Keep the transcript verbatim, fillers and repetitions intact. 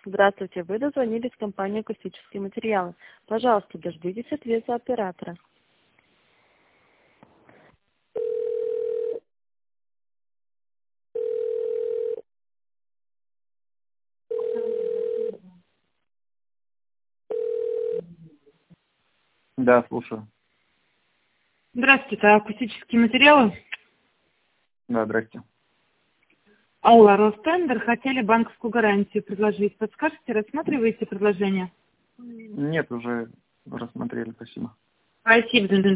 Здравствуйте, вы дозвонились в компанию «Акустические материалы». Пожалуйста, дождитесь ответа оператора. Да, слушаю. Здравствуйте, это акустические материалы. Да, здрасте. Алла, Ростендер, хотели банковскую гарантию предложить. Подскажете, рассматриваете предложение? Нет, уже рассмотрели, спасибо. Спасибо.